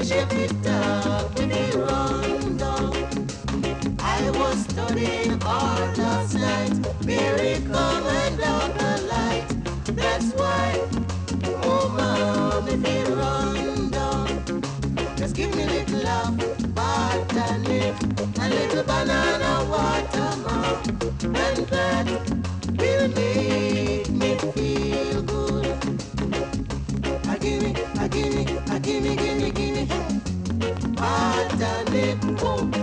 shake it up with the rundown. I was studying hard last night, miracle and out the light. That's why, oh mom, if you run down, just give me a little love, botanic, a little banana water, mom, and that will make me feel good. Gimme, botanic, oh.